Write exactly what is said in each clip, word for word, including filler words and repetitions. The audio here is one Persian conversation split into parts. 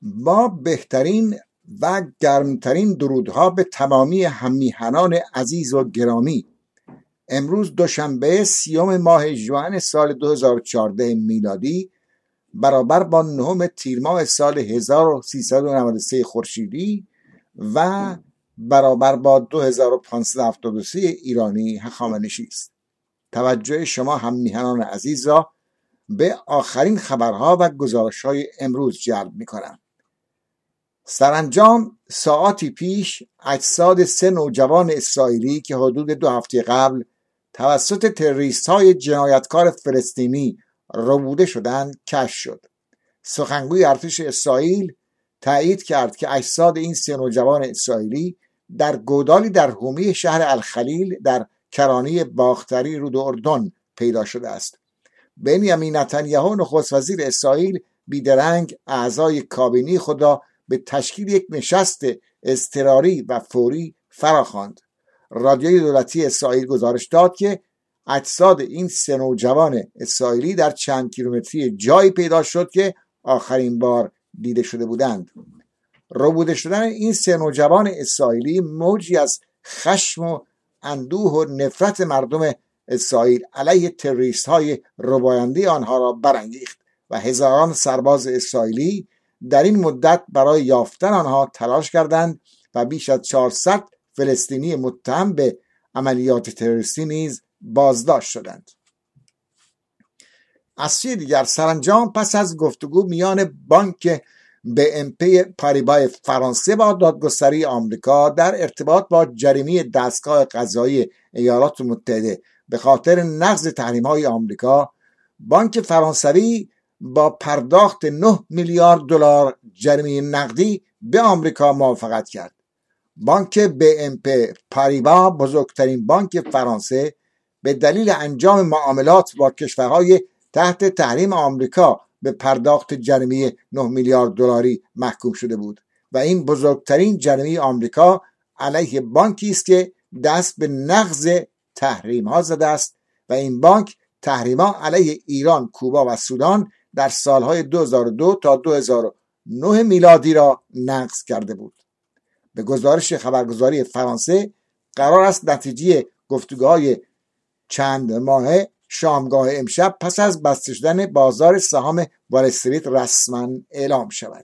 با بهترین و گرمترین درودها به تمامی هممیهنان عزیز و گرامی، امروز دوشنبه سیوم ماه ژوئن سال دو هزار و چهارده میلادی برابر با نهم تیر ماه سال هزار و سیصد و نود و سه خورشیدی و برابر با دو هزار و پانصد و هفتاد و سه ایرانی هخامنشی است. توجه شما هممیهنان عزیز را به آخرین خبرها و گزارش‌های امروز جلب می‌کنم. سرانجام ساعاتی پیش اجساد سه نوجوان اسرائیلی که حدود دو هفته قبل توسط تروریست‌های جنایتکار فلسطینی ربوده شدند کشف شد. سخنگوی ارتش اسرائیل تایید کرد که اجساد این سه نوجوان اسرائیلی در گودالی در حومه شهر الخلیل در کرانه باختری رود اردن پیدا شده است. بنیامین نتانیاهو نخست وزیر اسرائیل بیدرنگ اعضای کابینه خود را به تشکیل یک نشست اضطراری و فوری فراخواند. رادیوی دولتی اسرائیل گزارش داد که اجساد این سه نوجوان اسرائیلی در چند کیلومتری جایی پیدا شد که آخرین بار دیده شده بودند. ربوده شدن این سه نوجوان اسرائیلی موجی از خشم و اندوه و نفرت مردم اسرائیل علیه تروریست های رباینده آنها را برانگیخت و هزاران سرباز اسرائیلی در این مدت برای یافتن آنها تلاش کردند و بیش از چهارصد فلسطینی متهم به عملیات تروریستی نیز بازداشت شدند. از سوی دیگر سرانجام پس از گفتگو میان بانک به ام پی پاریبای فرانسه با دادگستری آمریکا در ارتباط با جریمه دستگاه قضایی ایالات متحده به خاطر نقض تحریم‌های آمریکا، بانک فرانسوی با پرداخت نه میلیارد دلار جریمه نقدی به آمریکا موافقت کرد. بانک به ام پی پاریبا، بزرگترین بانک فرانسه، به دلیل انجام معاملات با کشورهای تحت تحریم آمریکا به پرداخت جریمه نه میلیارد دلاری محکوم شده بود و این بزرگترین جریمه آمریکا علیه بانکی است که دست به نقض تحریم ها زده است و این بانک تحریم ها علیه ایران، کوبا و سودان در سالهای دو هزار و دو تا دو هزار و نه میلادی را نقض کرده بود. به گزارش خبرگزاری فرانسه قرار است نتیجه گفتگوهای چند ماهه شامگاه امشب پس از بسته شدن بازار سهام وال استریت رسما اعلام شود.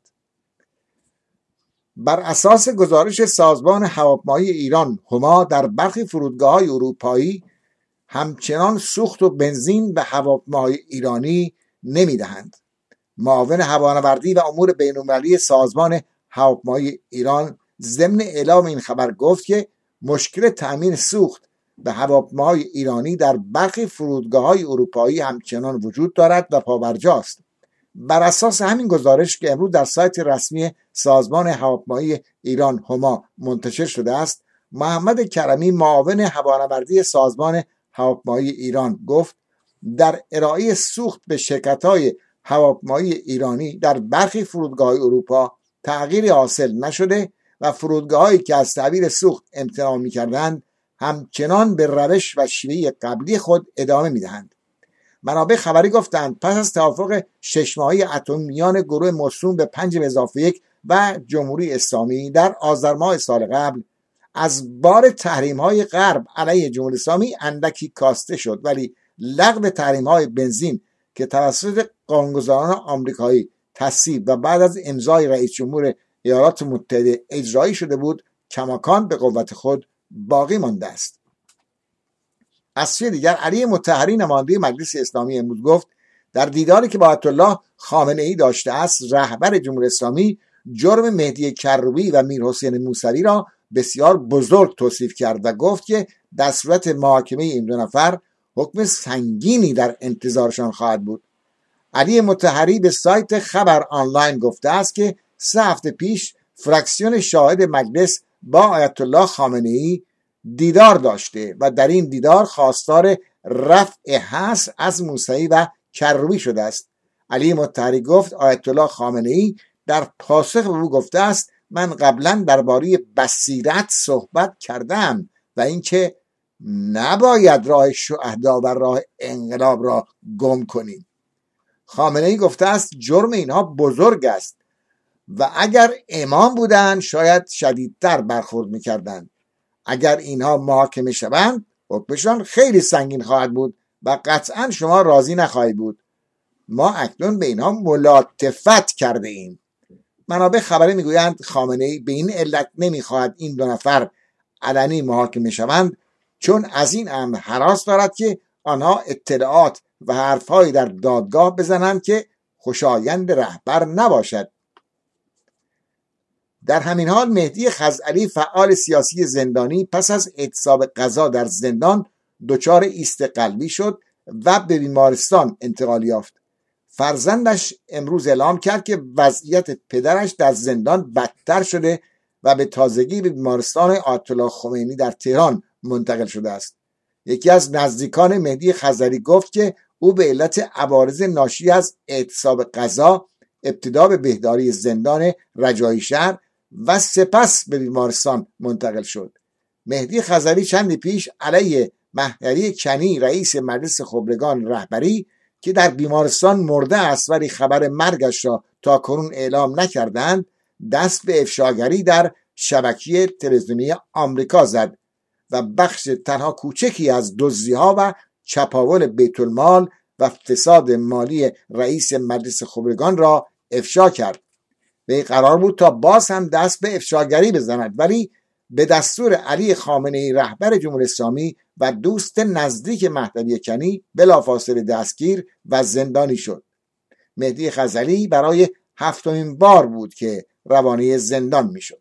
بر اساس گزارش سازمان هواپیمایی ایران هما، در برخی فرودگاه‌های اروپایی همچنان سوخت و بنزین به هواپیماهای ایرانی نمیدهند. معاون هوانوردی و امور بین‌المللی سازمان هواپیمایی ایران ضمن اعلام این خبر گفت که مشکل تأمین سوخت به هواپیماهای ایرانی در برخی فرودگاه‌های اروپایی همچنان وجود دارد و پابرجاست. بر اساس همین گزارش که امروز در سایت رسمی سازمان هواپیمایی ایران هما منتشر شده است، محمد کرمی معاون هوانوردی سازمان هواپیمایی ایران گفت در ارائه سوخت به شرکت‌های هواپیمایی ایرانی در برخی فرودگاه‌های اروپا تغییری حاصل نشده و فرودگاه‌هایی که از تعبیر سوخت امتناع می‌کردند همچنان به روش و شیوه قبلی خود ادامه می‌دهند. منابع خبری گفتند پس از توافق شش ماهه اتمی میان گروه موسوم به پنج به اضافه یک و جمهوری اسلامی در آذر ماه سال قبل، از بار تحریم‌های غرب علیه جمهوری اسلامی اندکی کاسته شد، ولی لغو تحریم‌های بنزین که توسط قانونگذاران آمریکایی تصویب و بعد از امضای رئیس جمهور ایالات متحده اجرایی شده بود کماکان به قوت خود باقی مانده است. از سوی دیگر علی مطهری نماینده مجلس اسلامی امروز گفت در دیداری که با آیت الله خامنه ای داشته است، رهبر جمهوری اسلامی جرم مهدی کروبی و میر حسین موسوی را بسیار بزرگ توصیف کرد و گفت که در صورت محاکمه این دو نفر حکم سنگینی در انتظارشان خواهد بود. علی مطهری به سایت خبر آنلاین گفته است که سه هفته پیش فراکسیون شاهد مجلس با آیت الله خامنه ای دیدار داشته و در این دیدار خواستار رفع حظر از موسوی و کروبی شده است. علی مطهری گفت آیت الله خامنه ای در پاسخ به او گفته است من قبلا درباره بصیرت صحبت کردم و اینکه نباید راه شهدا و راه انقلاب را گم کنیم. خامنه ای گفته است جرم اینها بزرگ است و اگر امام بودند شاید شدیدتر برخورد میکردند. اگر اینها محاکمه شوند حکمشان خیلی سنگین خواهد بود و قطعا شما راضی نخواهید بود. ما اکنون به اینها ملاطفت کرده ایم. منابع خبری میگویند خامنه‌ای به این علت نمیخواهد این دو نفر علنی محاکمه شوند چون از این امر هراس دارد که آنها اطلاعات و حرفهایی در دادگاه بزنند که خوشایند رهبر نباشد. در همین حال مهدی خزعلی فعال سیاسی زندانی پس از اعتصاب قضا در زندان دچار ایست قلبی شد و به بیمارستان انتقال یافت. فرزندش امروز اعلام کرد که وضعیت پدرش در زندان بدتر شده و به تازگی به بیمارستان آیت الله خمینی در تهران منتقل شده است. یکی از نزدیکان مهدی خزعلی گفت که او به علت عوارض ناشی از اعتصاب قضا ابتدا به بهداری زندان رجایی شهر و سپس به بیمارستان منتقل شد. مهدی خزعلی چندی پیش علیه مهدی کنی رئیس مجلس خبرگان رهبری که در بیمارستان مرده است ولی خبر مرگش را تا کنون اعلام نکردند دست به افشاگری در شبکه تلویزیونی آمریکا زد و بخش تنها کوچکی از دزدی‌ها و چپاول بیت المال و فساد مالی رئیس مجلس خبرگان را افشا کرد. به قرار بود تا باز هم دست به افشاگری بزند ولی به دستور علی خامنه‌ای رهبر جمهوری اسلامی و دوست نزدیک مهدوی کنی بلافاصله دستگیر و زندانی شد. مهدی خزعلی برای هفتمین بار بود که روانه زندان میشد.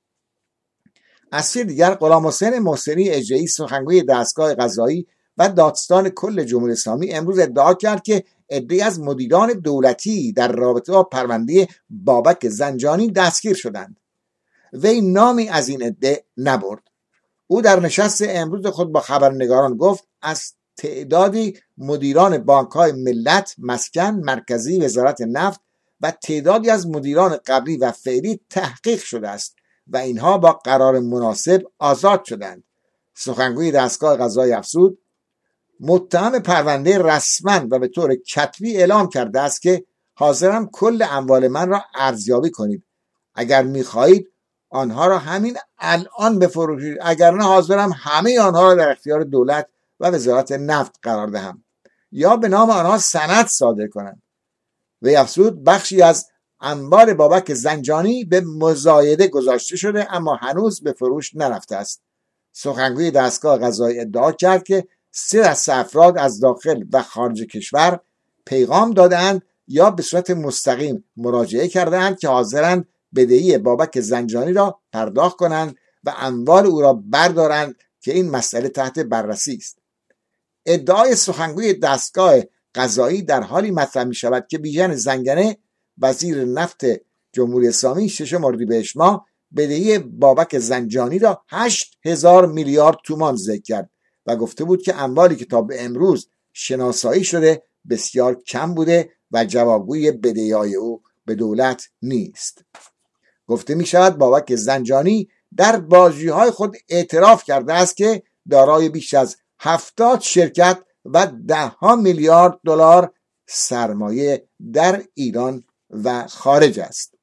از سوی دیگر غلام حسین محسنی اجری سخنگوی دستگاه قضایی و دادستان کل جمهوری اسلامی امروز ادعا کرد که عده‌ای از مدیران دولتی در رابطه با پرونده بابک زنجانی دستگیر شدند. وی نامی از این عده نبرد. او در نشست امروز خود با خبرنگاران گفت از تعدادی مدیران بانک‌های ملت، مسکن، مرکزی، وزارت نفت و تعدادی از مدیران قبلی و فعلی تحقیق شده است و اینها با قرار مناسب آزاد شدند. سخنگوی دستگاه قضایی افزود متهم پرونده رسما و به طور کتبی اعلام کرده است که حاضرم کل اموال من را ارزیابی کنید. اگر می‌خواهید آنها را همین الان بفروشید، اگر نه حاضرم همه آنها را در اختیار دولت و وزارت نفت قرار دهم یا به نام آنها سند صادر کنم. وی افزود بخشی از انبار بابک زنجانی به مزایده گذاشته شده اما هنوز به فروش نرفته است. سخنگوی دستگاه قضایی ادعا کرد که سه دسته افراد از داخل و خارج کشور پیغام دادند یا به صورت مستقیم مراجعه کردند که حاضرند بدهی بابک زنجانی را پرداخت کنند و اموال او را بردارند که این مسئله تحت بررسی است. ادعای سخنگوی دستگاه قضایی در حالی مطرح می شود که بیژن زنگنه وزیر نفت جمهوری اسلامی ششم اردیبهشت ماه بدهی بابک زنجانی را هشت هزار میلیارد تومان ذکر کرد و گفته بود که اموالی که تا به امروز شناسایی شده بسیار کم بوده و جوابگوی بدهی‌های او به دولت نیست. گفته می شود بابک زنجانی در بازجویی‌های خود اعتراف کرده است که دارای بیش از هفتاد شرکت و ده ها میلیارد دلار سرمایه در ایران و خارج است.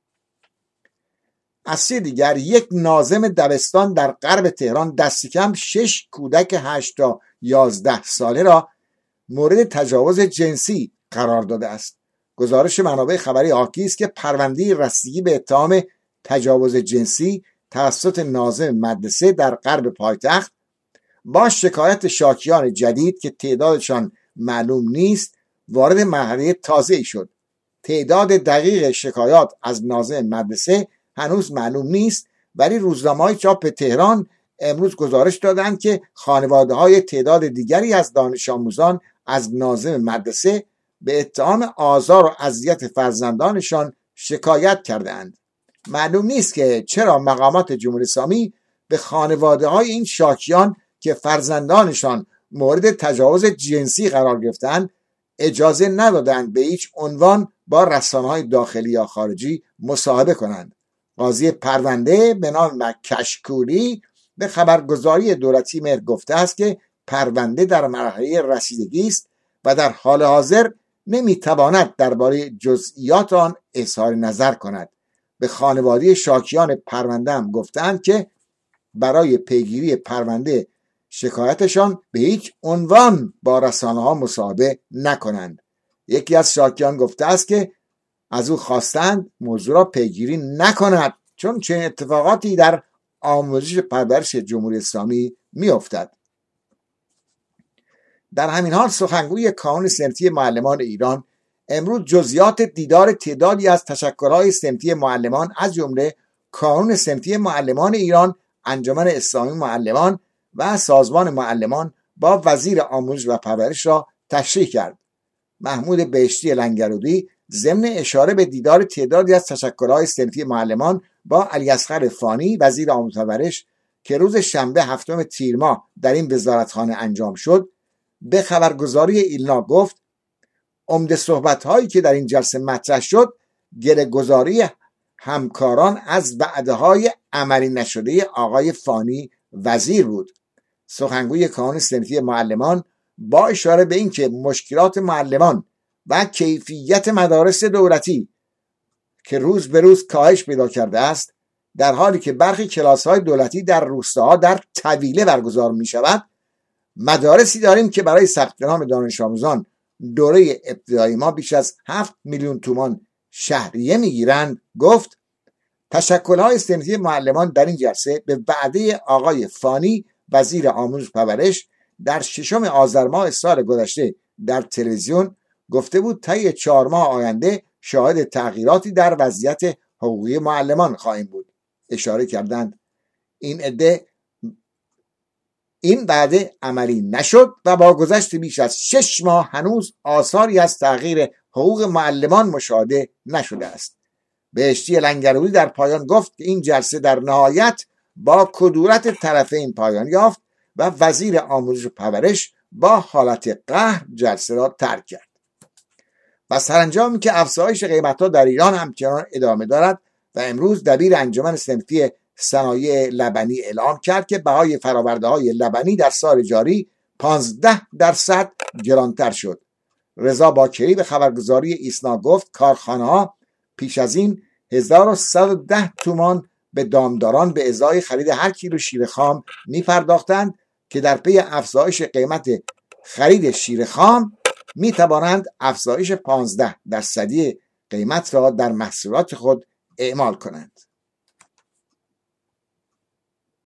از سوی دیگر یک ناظم دبستان در غرب تهران دست کم شش کودک هشت تا یازده ساله را مورد تجاوز جنسی قرار داده است. گزارش منابع خبری حاکی است که پرونده رسیدگی به اتهام تجاوز جنسی توسط ناظم مدرسه در غرب پایتخت با شکایت شاکیان جدید که تعدادشان معلوم نیست وارد مرحله تازه‌ای شد. تعداد دقیق شکایات از ناظم مدرسه هنوز معلوم نیست ولی روزنامه‌های چاپ تهران امروز گزارش دادند که خانواده‌های تعداد دیگری از دانش آموزان از ناظم مدرسه به اتهام آزار و اذیت فرزندانشان شکایت کردند. معلوم نیست که چرا مقامات جمهوری اسلامی به خانواده‌های این شاکیان که فرزندانشان مورد تجاوز جنسی قرار گرفتند اجازه ندادند به هیچ عنوان با رسانه‌های داخلی یا خارجی مصاحبه کنند. قاضی پرونده به نام کشکولی به خبرگزاری دولتی مهر گفته است که پرونده در مرحله رسیدگی است و در حال حاضر نمیتواند درباره جزئیات آن اظهار نظر کند. به خانواده شاکیان پرونده هم گفتند که برای پیگیری پرونده شکایتشان به هیچ عنوان با رسانه ها مصاحبه نکنند. یکی از شاکیان گفته است که از او خواستند موضوع را پیگیری نکند چون چنین اتفاقاتی در آموزش پرورش جمهوری اسلامی میافتد. در همین حال سخنگوی کانون صنفی معلمان ایران امروز جزئیات دیدار تعدادی از تشکل‌های صنفی معلمان از جمله کانون صنفی معلمان ایران، انجمن اسلامی معلمان و سازمان معلمان با وزیر آموزش و پرورش را تشریح کرد. محمود بهشتی لنگرودی ضمن اشاره به دیدار تعدادی از تشکل‌های صنفی معلمان با علیاصغر فانی وزیر آموزش و پرورش که روز شنبه هفتم تیر ماه در این وزارتخانه انجام شد، به خبرگزاری ایلنا گفت عمده صحبت‌هایی که در این جلسه مطرح شد گره‌گذاری همکاران از وعده‌های عملی نشده آقای فانی وزیر بود. سخنگوی کانون صنفی معلمان با اشاره به اینکه مشکلات معلمان و کیفیت مدارس دولتی که روز به روز کاهش پیدا کرده است، در حالی که برخی کلاس‌های دولتی در روستاها در طویله برگزار می‌شود، مدارسی داریم که برای ثبت نام دانش آموزان دوره ابتدایی ما بیش از هفت میلیون تومان شهریه میگیرند. گفت تشکل‌های صنفی معلمان در این جلسه به وعده آقای فانی وزیر آموزش و پرورش در ششم آذر ماه سال گذشته در تلویزیون گفته بود طی چهار ماه آینده شاهد تغییراتی در وضعیت حقوقی معلمان خواهیم بود. اشاره کردند این عده این وعده عملی نشد و با گذشت بیش از شش ماه هنوز آثاری از تغییر حقوق معلمان مشاهده نشده است. بهشتی لنگرودی در پایان گفت که این جلسه در نهایت با کدورت طرفین پایان یافت و وزیر آموزش و پرورش با حالت قهر جلسه را ترک کرد. و سرانجامی که افزایش قیمت‌ها در ایران همچنان ادامه دارد و امروز دبیر انجمن صنفی صنایع لبنی اعلام کرد که بهای فرآورده‌های لبنی در سال جاری پانزده درصد گرانتر شد. رضا باکری به خبرگزاری ایسنا گفت کارخانه‌ها پیش از این هزار و صد و ده تومان به دامداران به ازای خرید هر کیلو شیر خام می پرداختند که در پی افزایش قیمت خرید شیر خام می توانند افزایش پانزده درصدی قیمت را در محصولات خود اعمال کنند.